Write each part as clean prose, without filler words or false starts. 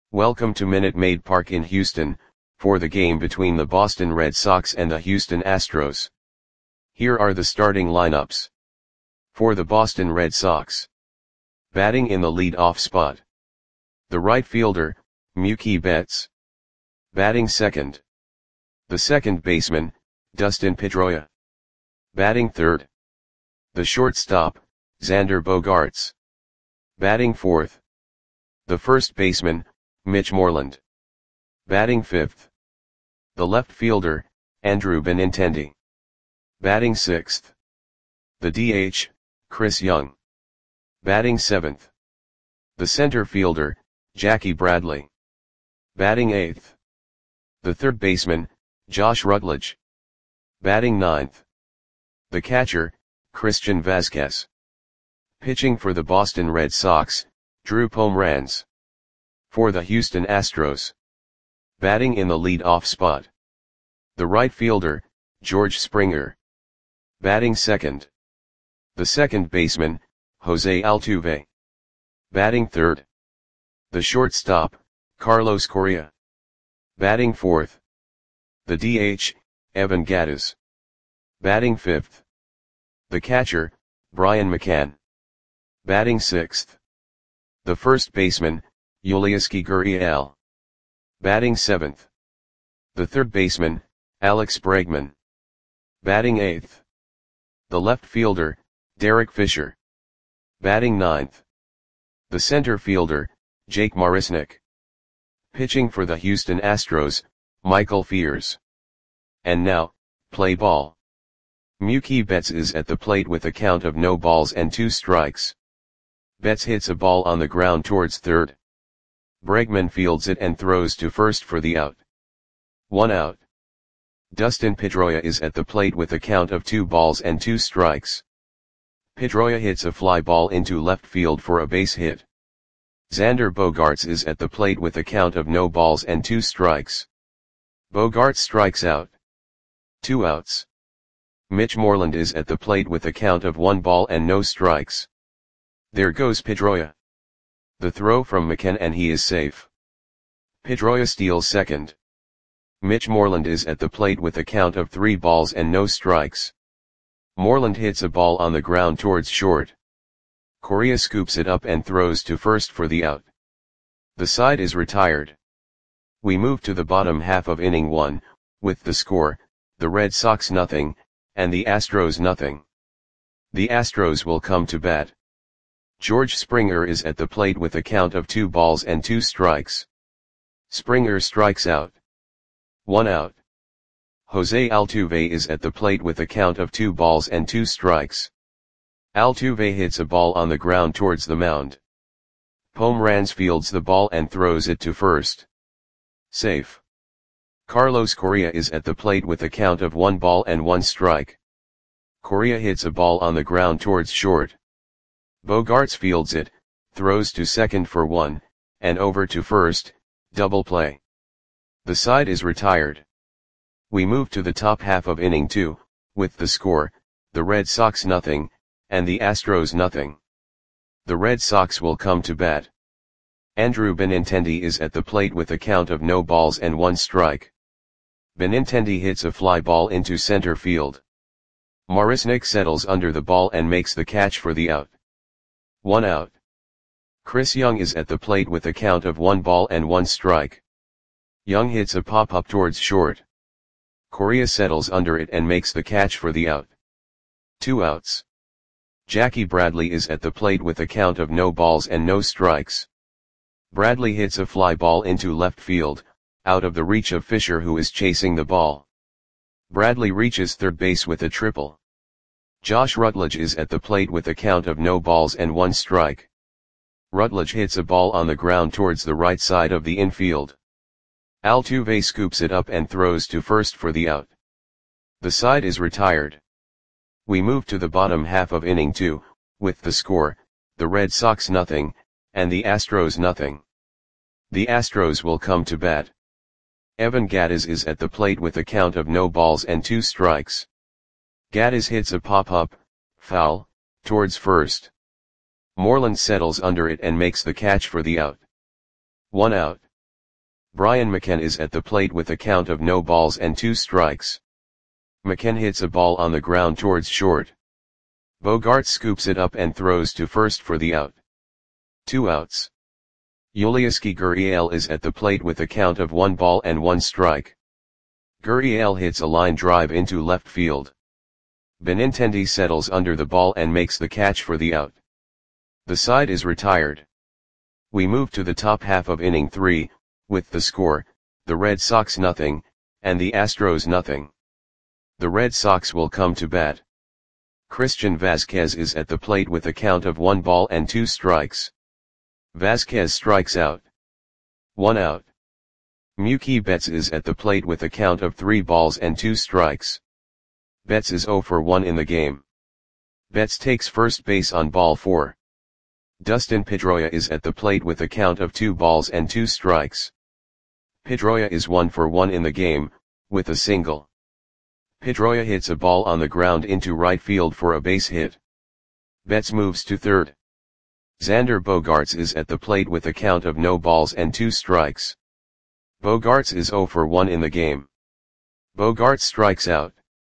Welcome to Minute Maid Park in Houston, for the game between the Boston Red Sox and the Houston Astros. Here are the starting lineups. For the Boston Red Sox. Batting in the lead-off spot. The right fielder, Mookie Betts. Batting second. The second baseman, Dustin Pedroia. Batting third. The shortstop, Xander Bogaerts. Batting fourth. The first baseman, Mitch Moreland. Batting fifth. The left fielder, Andrew Benintendi. Batting sixth. The DH, Chris Young. Batting seventh. The center fielder, Jackie Bradley. Batting eighth. The third baseman, Josh Rutledge. Batting ninth. The catcher, Christian Vazquez. Pitching for the Boston Red Sox, Drew Pomeranz. For the Houston Astros. Batting in the lead-off spot. The right fielder, George Springer. Batting second. The second baseman, Jose Altuve. Batting third. The shortstop, Carlos Correa. Batting fourth. The DH, Evan Gattis. Batting fifth. The catcher, Brian McCann. Batting sixth. The first baseman, Yulieski Gurriel. Batting seventh. The third baseman, Alex Bregman. Batting eighth. The left fielder, Derek Fisher. Batting ninth. The center fielder, Jake Marisnick. Pitching for the Houston Astros, Michael Fiers. And now, play ball. Mookie Betts is at the plate with a count of no balls and 2 strikes. Betts hits a ball on the ground towards third. Bregman fields it and throws to first for the out. 1 out. Dustin Pedroia is at the plate with a count of 2 balls and 2 strikes. Pedroia hits a fly ball into left field for a base hit. Xander Bogaerts is at the plate with a count of no balls and 2 strikes. Bogaerts strikes out. 2 outs. Mitch Moreland is at the plate with a count of 1 ball and no strikes. There goes Pedroia. The throw from McCann and he is safe. Pedroia steals second. Mitch Moreland is at the plate with a count of 3 balls and no strikes. Moreland hits a ball on the ground towards short. Correa scoops it up and throws to first for the out. The side is retired. We move to the bottom half of inning 1, with the score, the Red Sox nothing, and the Astros nothing. The Astros will come to bat. George Springer is at the plate with a count of 2 balls and 2 strikes. Springer strikes out. 1 out. Jose Altuve is at the plate with a count of 2 balls and 2 strikes. Altuve hits a ball on the ground towards the mound. Pomeranz fields the ball and throws it to first. Safe. Carlos Correa is at the plate with a count of 1 ball and 1 strike. Correa hits a ball on the ground towards short. Bogaerts fields it, throws to second for 1, and over to first, double play. The side is retired. We move to the top half of inning 2, with the score, the Red Sox nothing, and the Astros nothing. The Red Sox will come to bat. Andrew Benintendi is at the plate with a count of no balls and 1 strike. Benintendi hits a fly ball into center field. Marisnick settles under the ball and makes the catch for the out. 1 out. Chris Young is at the plate with a count of 1 ball and 1 strike. Young hits a pop-up towards short. Correa settles under it and makes the catch for the out. 2 outs. Jackie Bradley is at the plate with a count of no balls and no strikes. Bradley hits a fly ball into left field, out of the reach of Fisher who is chasing the ball. Bradley reaches third base with a triple. Josh Rutledge is at the plate with a count of no balls and 1 strike. Rutledge hits a ball on the ground towards the right side of the infield. Altuve scoops it up and throws to first for the out. The side is retired. We move to the bottom half of inning 2, with the score, the Red Sox nothing, and the Astros nothing. The Astros will come to bat. Evan Gattis is at the plate with a count of no balls and 2 strikes. Gattis hits a pop-up, foul, towards first. Moreland settles under it and makes the catch for the out. 1 out. Brian McCann is at the plate with a count of no balls and 2 strikes. McCann hits a ball on the ground towards short. Bogaerts scoops it up and throws to first for the out. 2 outs. Yulieski Gurriel is at the plate with a count of 1 ball and 1 strike. Gurriel hits a line drive into left field. Benintendi settles under the ball and makes the catch for the out. The side is retired. We move to the top half of inning 3, with the score, the Red Sox nothing, and the Astros nothing. The Red Sox will come to bat. Christian Vazquez is at the plate with a count of 1 ball and 2 strikes. Vazquez strikes out. 1 out. Mookie Betts is at the plate with a count of 3 balls and 2 strikes. Betts is 0 for 1 in the game. Betts takes first base on ball 4. Dustin Pedroia is at the plate with a count of 2 balls and 2 strikes. Pedroia is 1 for 1 in the game, with a single. Pedroia hits a ball on the ground into right field for a base hit. Betts moves to third. Xander Bogaerts is at the plate with a count of no balls and 2 strikes. Bogaerts is 0 for 1 in the game. Bogaerts strikes out.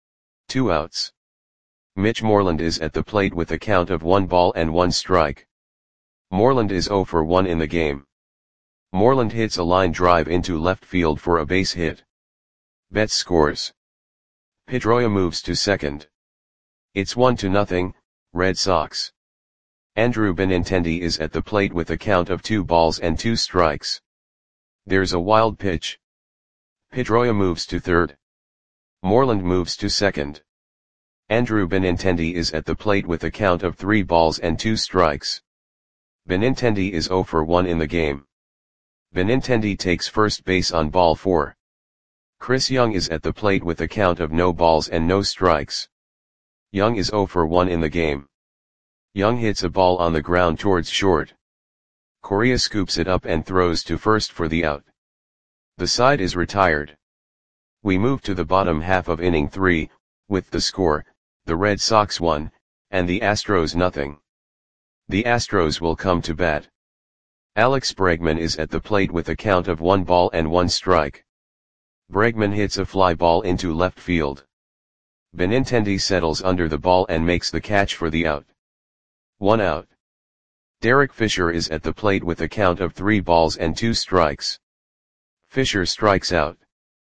2 outs. Mitch Moreland is at the plate with a count of 1 ball and 1 strike. Moreland is 0 for 1 in the game. Moreland hits a line drive into left field for a base hit. Betts scores. Pedroia moves to second. It's 1-0, Red Sox. Andrew Benintendi is at the plate with a count of 2 balls and 2 strikes. There's a wild pitch. Pedroia moves to third. Moreland moves to second. Andrew Benintendi is at the plate with a count of 3 balls and 2 strikes. Benintendi is 0 for 1 in the game. Benintendi takes first base on ball 4. Chris Young is at the plate with a count of no balls and no strikes. Young is 0 for 1 in the game. Young hits a ball on the ground towards short. Correa scoops it up and throws to first for the out. The side is retired. We move to the bottom half of inning 3, with the score, the Red Sox 1, and the Astros nothing. The Astros will come to bat. Alex Bregman is at the plate with a count of 1 ball and 1 strike. Bregman hits a fly ball into left field. Benintendi settles under the ball and makes the catch for the out. 1 out. Derek Fisher is at the plate with a count of 3 balls and 2 strikes. Fisher strikes out.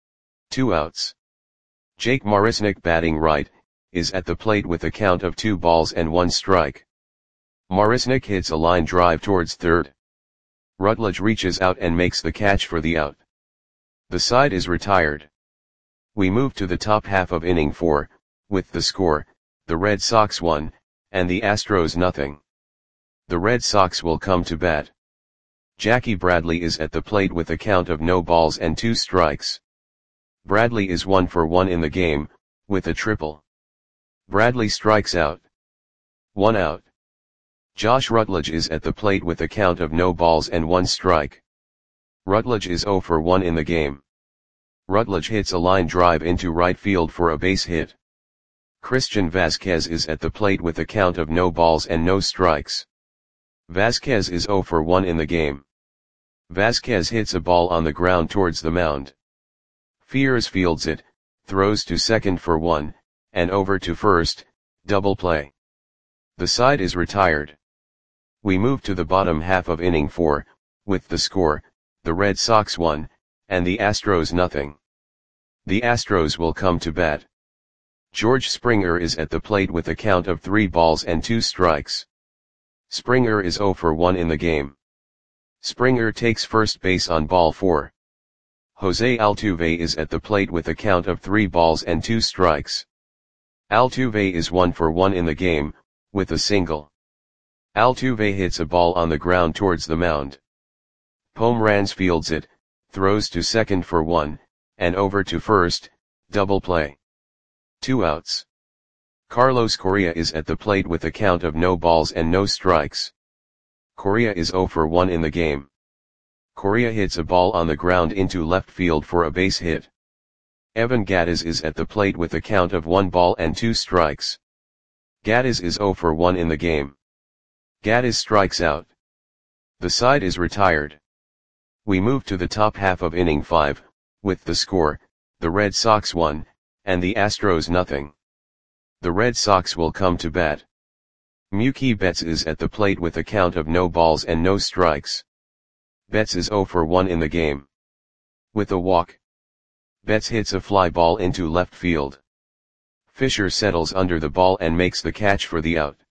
2 outs. Jake Marisnick, batting right, is at the plate with a count of 2 balls and 1 strike. Marisnick hits a line drive towards third. Rutledge reaches out and makes the catch for the out. The side is retired. We move to the top half of inning 4, with the score, the Red Sox 1, and the Astros nothing. The Red Sox will come to bat. Jackie Bradley is at the plate with a count of no balls and 2 strikes. Bradley is 1 for 1 in the game, with a triple. Bradley strikes out. 1 out. Josh Rutledge is at the plate with a count of no balls and 1 strike. Rutledge is 0 for 1 in the game. Rutledge hits a line drive into right field for a base hit. Christian Vazquez is at the plate with a count of no balls and no strikes. Vazquez is 0 for 1 in the game. Vazquez hits a ball on the ground towards the mound. Fears fields it, throws to second for 1, and over to first, double play. The side is retired. We move to the bottom half of inning 4, with the score, the Red Sox 1, and the Astros nothing. The Astros will come to bat. George Springer is at the plate with a count of 3 balls and 2 strikes. Springer is 0 for 1 in the game. Springer takes first base on ball 4. Jose Altuve is at the plate with a count of 3 balls and 2 strikes. Altuve is 1 for 1 in the game, with a single. Altuve hits a ball on the ground towards the mound. Pomeranz fields it, throws to second for 1, and over to first, double play. 2 outs. Carlos Correa is at the plate with a count of no balls and no strikes. Correa is 0 for 1 in the game. Correa hits a ball on the ground into left field for a base hit. Evan Gattis is at the plate with a count of 1 ball and 2 strikes. Gattis is 0 for 1 in the game. Gattis strikes out. The side is retired. We move to the top half of inning 5, with the score, the Red Sox 1, and the Astros nothing. The Red Sox will come to bat. Mookie Betts is at the plate with a count of no balls and no strikes. Betts is 0 for 1 in the game. With a walk, Betts hits a fly ball into left field. Fisher settles under the ball and makes the catch for the out.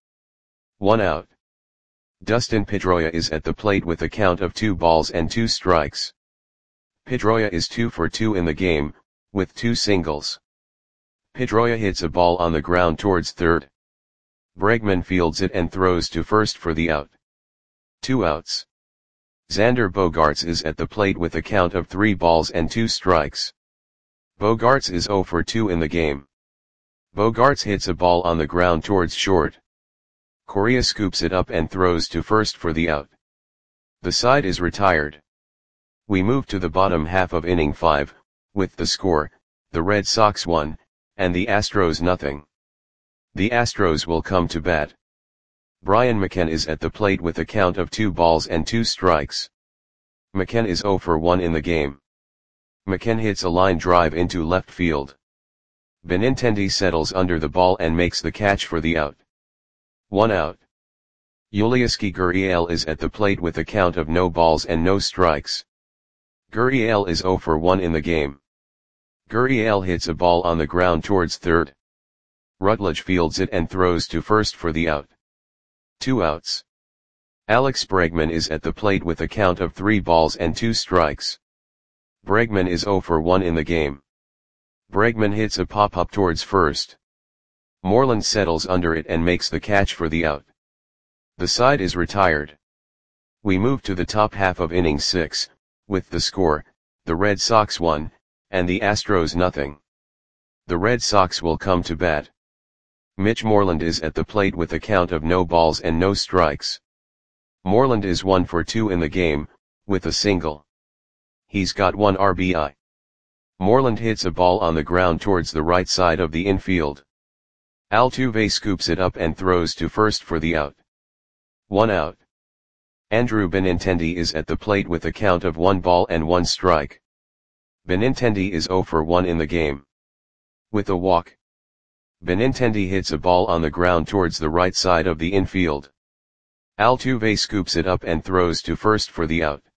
1 out. Dustin Pedroia is at the plate with a count of 2 balls and 2 strikes. Pedroia is 2 for 2 in the game, with 2 singles. Pedroia hits a ball on the ground towards third. Bregman fields it and throws to first for the out. 2 outs. Xander Bogaerts is at the plate with a count of 3 balls and 2 strikes. Bogaerts is 0 for 2 in the game. Bogaerts hits a ball on the ground towards short. Correa scoops it up and throws to first for the out. The side is retired. We move to the bottom half of inning 5, with the score, the Red Sox 1, and the Astros nothing. The Astros will come to bat. Brian McCann is at the plate with a count of 2 balls and 2 strikes. McCann is 0 for 1 in the game. McCann hits a line drive into left field. Benintendi settles under the ball and makes the catch for the out. 1 out. Yulieski Gurriel is at the plate with a count of no balls and no strikes. Gurriel is 0 for 1 in the game. Gurriel hits a ball on the ground towards third. Rutledge fields it and throws to first for the out. 2 outs. Alex Bregman is at the plate with a count of 3 balls and 2 strikes. Bregman is 0 for 1 in the game. Bregman hits a pop-up towards first. Moreland settles under it and makes the catch for the out. The side is retired. We move to the top half of inning 6, with the score, the Red Sox 1, and the Astros nothing. The Red Sox will come to bat. Mitch Moreland is at the plate with a count of no balls and no strikes. Moreland is 1 for 2 in the game, with a single. He's got 1 RBI. Moreland hits a ball on the ground towards the right side of the infield. Altuve scoops it up and throws to first for the out. 1 out. Andrew Benintendi is at the plate with a count of 1 ball and 1 strike. Benintendi is 0 for 1 in the game. With a walk, Benintendi hits a ball on the ground towards the right side of the infield. Altuve scoops it up and throws to first for the out.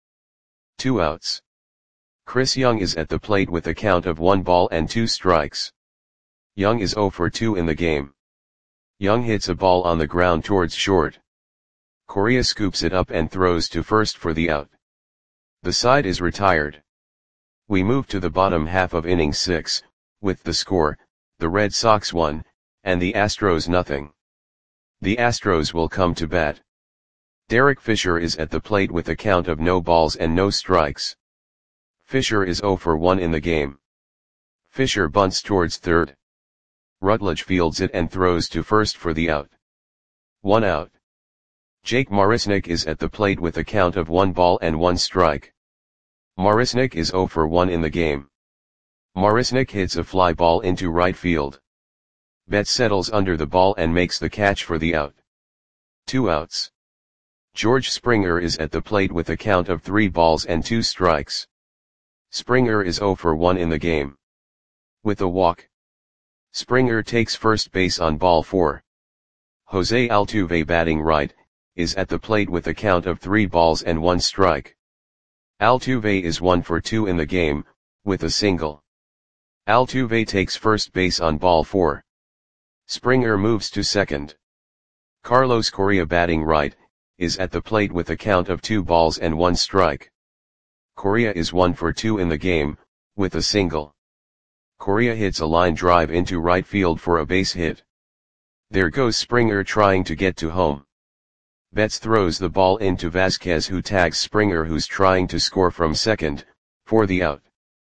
2 outs. Chris Young is at the plate with a count of 1 ball and 2 strikes. Young is 0 for 2 in the game. Young hits a ball on the ground towards short. Correa scoops it up and throws to first for the out. The side is retired. We move to the bottom half of inning 6, with the score, the Red Sox 1, and the Astros nothing. The Astros will come to bat. Derek Fisher is at the plate with a count of no balls and no strikes. Fisher is 0 for 1 in the game. Fisher bunts towards third. Rutledge fields it and throws to first for the out. 1 out. Jake Marisnick is at the plate with a count of 1 ball and 1 strike. Marisnick is 0 for 1 in the game. Marisnick hits a fly ball into right field. Betts settles under the ball and makes the catch for the out. 2 outs. George Springer is at the plate with a count of 3 balls and 2 strikes. Springer is 0 for 1 in the game. With a walk, Springer takes first base on ball 4. Jose Altuve, batting right, is at the plate with a count of 3 balls and 1 strike. Altuve is 1 for 2 in the game, with a single. Altuve takes first base on ball 4. Springer moves to second. Carlos Correa, batting right, is at the plate with a count of 2 balls and 1 strike. Correa is 1 for 2 in the game, with a single. Correa hits a line drive into right field for a base hit. There goes Springer trying to get to home. Betts throws the ball into Vasquez, who tags Springer, who's trying to score from second, for the out.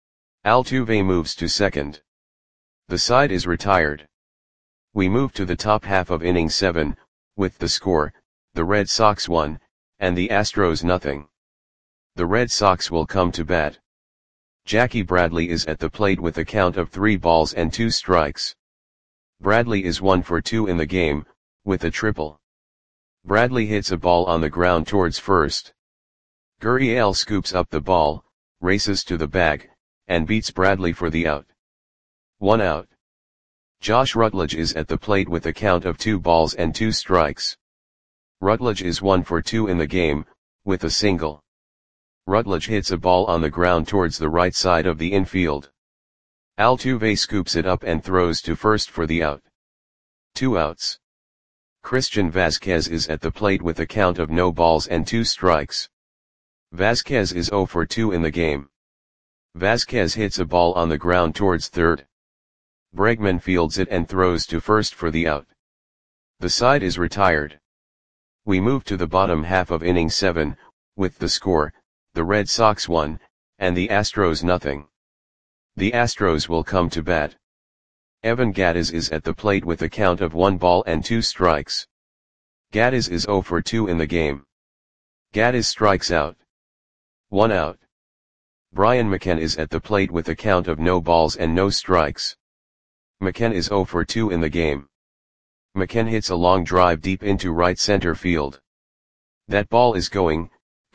Altuve moves to second. The side is retired. We move to the top half of inning 7, with the score, the Red Sox 1, and the Astros nothing. The Red Sox will come to bat. Jackie Bradley is at the plate with a count of 3 balls and 2 strikes. Bradley is 1 for 2 in the game, with a triple. Bradley hits a ball on the ground towards first. Gurriel scoops up the ball, races to the bag, and beats Bradley for the out. 1 out. Josh Rutledge is at the plate with a count of 2 balls and 2 strikes. Rutledge is 1 for 2 in the game, with a single. Rutledge hits a ball on the ground towards the right side of the infield. Altuve scoops it up and throws to first for the out. 2 outs. Christian Vasquez is at the plate with a count of no balls and 2 strikes. Vasquez is 0 for 2 in the game. Vasquez hits a ball on the ground towards third. Bregman fields it and throws to first for the out. The side is retired. We move to the bottom half of inning 7, with the score, the Red Sox 1, and the Astros nothing. The Astros will come to bat. Evan Gattis is at the plate with a count of 1 ball and 2 strikes. Gattis is 0 for 2 in the game. Gattis strikes out. 1 out. Brian McCann is at the plate with a count of no balls and no strikes. McCann is 0 for 2 in the game. McCann hits a long drive deep into right center field. That ball is going,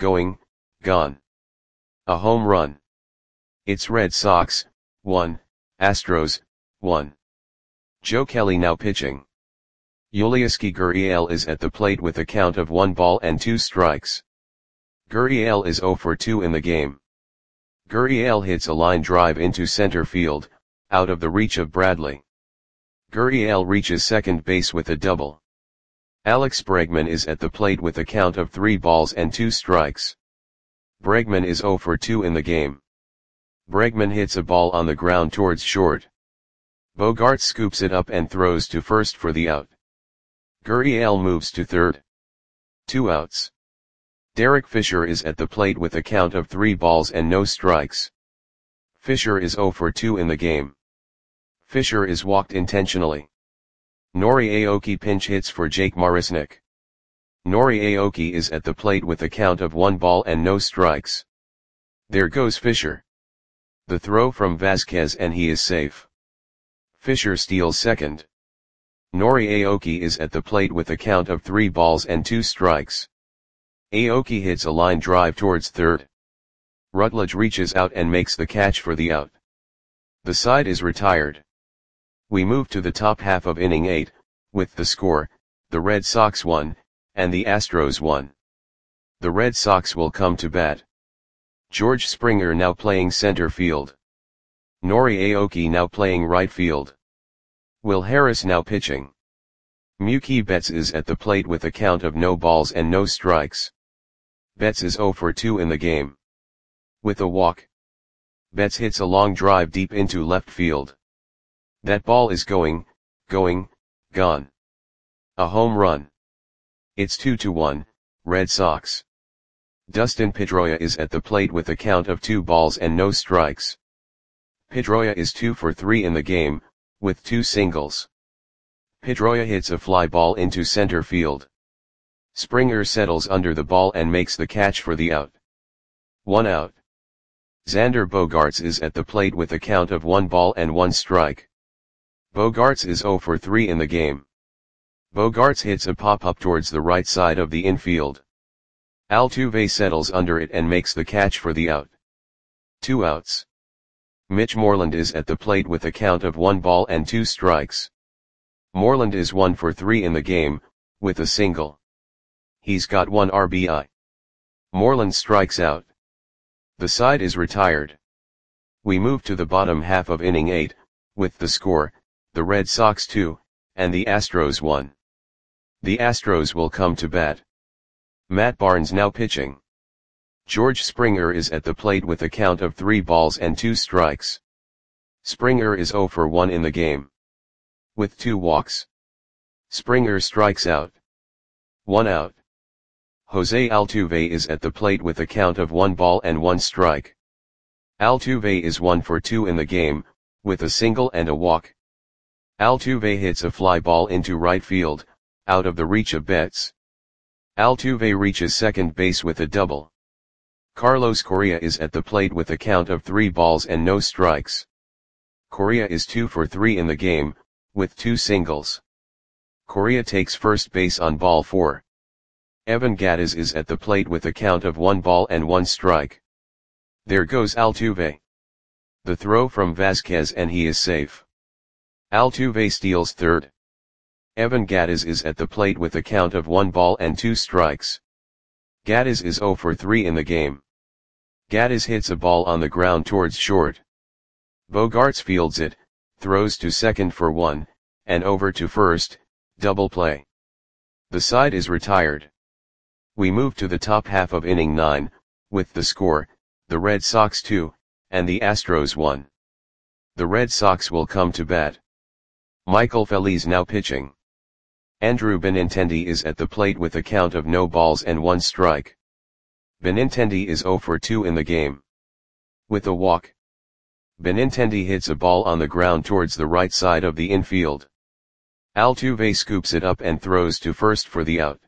gone. A home run. It's Red Sox, 1, Astros, 1. Joe Kelly now pitching. Yulieski Gurriel is at the plate with a count of 1 ball and 2 strikes. Gurriel is 0 for 2 in the game. Gurriel hits a line drive into center field, out of the reach of Bradley. Gurriel reaches second base with a double. Alex Bregman is at the plate with a count of 3 balls and 2 strikes. Bregman is 0 for 2 in the game. Bregman hits a ball on the ground towards short. Bogaerts scoops it up and throws to first for the out. Gurriel moves to third. 2 outs. Derek Fisher is at the plate with a count of 3 balls and no strikes. Fisher is 0 for 2 in the game. Fisher is walked intentionally. Nori Aoki pinch hits for Jake Marisnick. Nori Aoki is at the plate with a count of 1 ball and no strikes. There goes Fisher. The throw from Vasquez and he is safe. Fisher steals second. Nori Aoki is at the plate with a count of 3 balls and 2 strikes. Aoki hits a line drive towards third. Rutledge reaches out and makes the catch for the out. The side is retired. We move to the top half of inning 8, with the score, the Red Sox 1, and the Astros 1. The Red Sox will come to bat. George Springer now playing center field. Nori Aoki now playing right field. Will Harris now pitching. Mookie Betts is at the plate with a count of no balls and no strikes. Betts is 0 for 2 in the game. With a walk. Betts hits a long drive deep into left field. That ball is going, gone. A home run. It's 2-1, Red Sox. Dustin Pedroia is at the plate with a count of 2 balls and no strikes. Pedroia is 2 for 3 in the game, with 2 singles. Pedroia hits a fly ball into center field. Springer settles under the ball and makes the catch for the out. 1 out. Xander Bogaerts is at the plate with a count of 1 ball and 1 strike. Bogaerts is 0 for 3 in the game. Bogaerts hits a pop-up towards the right side of the infield. Altuve settles under it and makes the catch for the out. 2 outs. Mitch Moreland is at the plate with a count of 1 ball and 2 strikes. Moreland is 1 for 3 in the game, with a single. He's got 1 RBI. Moreland strikes out. The side is retired. We move to the bottom half of inning 8, with the score, the Red Sox 2, and the Astros 1. The Astros will come to bat. Matt Barnes now pitching. George Springer is at the plate with a count of 3 balls and 2 strikes. Springer is 0 for 1 in the game. With 2 walks. Springer strikes out. 1 out. Jose Altuve is at the plate with a count of 1 ball and 1 strike. Altuve is 1 for 2 in the game, with a single and a walk. Altuve hits a fly ball into right field, out of the reach of Betts. Altuve reaches second base with a double. Carlos Correa is at the plate with a count of 3 balls and no strikes. Correa is 2 for 3 in the game, with 2 singles. Correa takes first base on ball 4. Evan Gattis is at the plate with a count of 1 ball and 1 strike. There goes Altuve. The throw from Vasquez and he is safe. Altuve steals third. Evan Gattis is at the plate with a count of 1 ball and 2 strikes. Gattis is 0 for 3 in the game. Gattis hits a ball on the ground towards short. Bogaerts fields it, throws to second for 1, and over to first, double play. The side is retired. We move to the top half of inning 9, with the score, the Red Sox 2, and the Astros 1. The Red Sox will come to bat. Michael Feliz now pitching. Andrew Benintendi is at the plate with a count of no balls and 1 strike. Benintendi is 0 for 2 in the game. With a walk. Benintendi hits a ball on the ground towards the right side of the infield. Altuve scoops it up and throws to first for the out.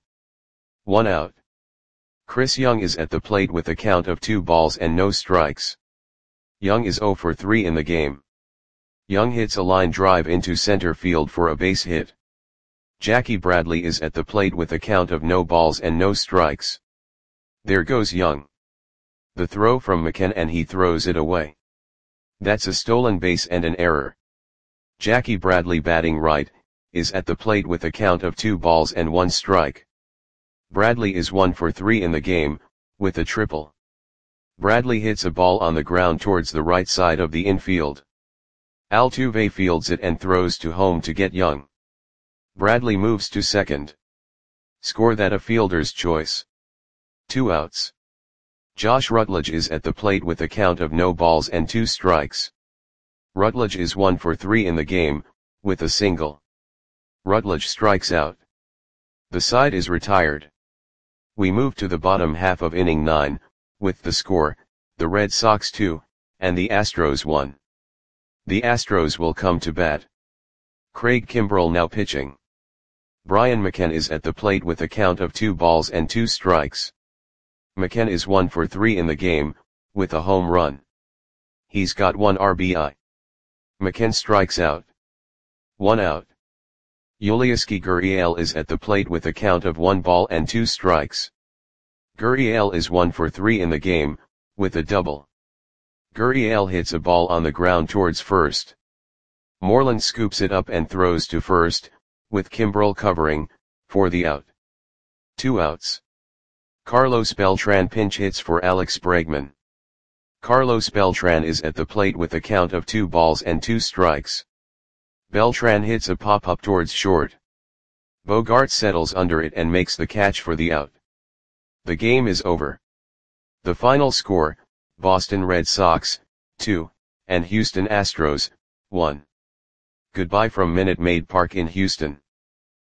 1 out. Chris Young is at the plate with a count of 2 balls and no strikes. Young is 0 for 3 in the game. Young hits a line drive into center field for a base hit. Jackie Bradley is at the plate with a count of no balls and no strikes. There goes Young. The throw from McCann and he throws it away. That's a stolen base and an error. Jackie Bradley, batting right, is at the plate with a count of 2 balls and 1 strike. Bradley is 1 for 3 in the game, with a triple. Bradley hits a ball on the ground towards the right side of the infield. Altuve fields it and throws to home to get Young. Bradley moves to second. Score that a fielder's choice. 2 outs. Josh Rutledge is at the plate with a count of no balls and 2 strikes. Rutledge is 1 for 3 in the game, with a single. Rutledge strikes out. The side is retired. We move to the bottom half of inning 9, with the score, the Red Sox 2, and the Astros 1. The Astros will come to bat. Craig Kimbrel now pitching. Brian McCann is at the plate with a count of 2 balls and 2 strikes. McCann is 1 for 3 in the game, with a home run. He's got 1 RBI. McCann strikes out. 1 out. Yulieski Gurriel is at the plate with a count of 1 ball and 2 strikes. Gurriel is 1 for 3 in the game, with a double. Gurriel hits a ball on the ground towards first. Moreland scoops it up and throws to first, with Kimbrel covering, for the out. 2 outs. Carlos Beltran pinch hits for Alex Bregman. Carlos Beltran is at the plate with a count of 2 balls and 2 strikes. Beltran hits a pop-up towards short. Bogaerts settles under it and makes the catch for the out. The game is over. The final score, Boston Red Sox, 2, and Houston Astros, 1. Goodbye from Minute Maid Park in Houston.